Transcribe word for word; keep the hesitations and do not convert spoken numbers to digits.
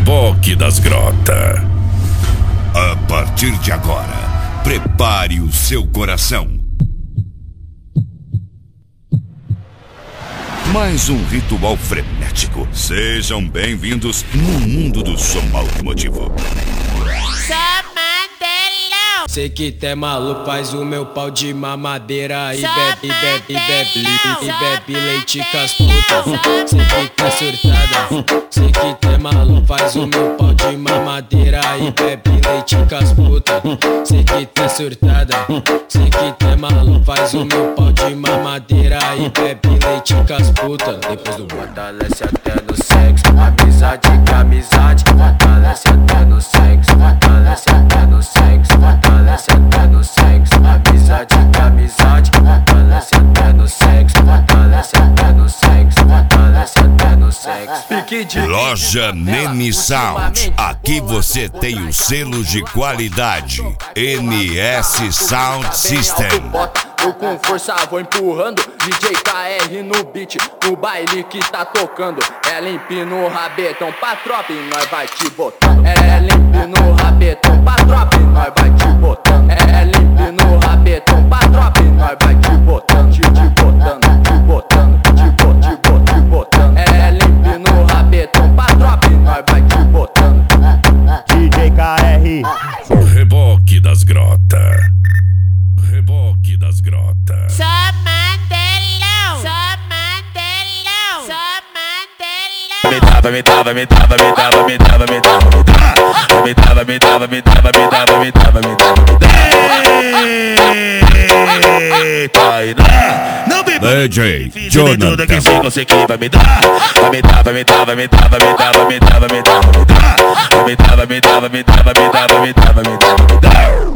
Reboque das Grotas. A partir de agora, prepare o seu coração. Mais um ritual frenético. Sejam bem-vindos no mundo do som automotivo. Sei que tu é maluco, faz o meu pau de mamadeira. E bebe, bebe, bebe, e bebe leite com as putas. Sei que tu é surtada, sei que tu é maluco, faz o meu pau de mamadeira. E bebe leite com as putas. Sei que tu é surtada, sei que tu é maluco, faz o meu pau de mamadeira. E bebe leite com as putas. Depois do fortalece até no sexo. Amizade que amizade, fortalece até no sexo. Fortalece até no sexo, fortalece até no sexo. Amizade que amizade, fortalece até no sexo. Fortalece até no sexo, fortalece até no sexo. Loja Nene Sound. Aqui você tem o selo de qualidade N S Sound System. Eu com força vou empurrando, D J K R no beat, no baile que tá tocando. É limpe no rabetão pra tropa e nós vai te botando. É limpe no rabetão pra tropa e nós vai te botando. É limpe no rabetão pra tropa e nós vai te botando. Te, te botando, te botando, te bot, te bot, te botando. É limpe no rabetão pra tropa e nós vai te botando. D J K R. Reboque das Grotas. Reboque das Grotas. Só mandelão, só mandelão, só mandelão. Me dava, me dava, me dava, me dava, me dava, me dava, me dava, me dava, me dava, me dava, me dava, me dava, me dava. Eita, aí não me D J Jonathan. Jonathan. Que se conseguir vai me dar, me dava, me dava, me dava, me dava, me dava, me dava, me dava, me dava, me dava, me dava, me dava, me dava, me dava.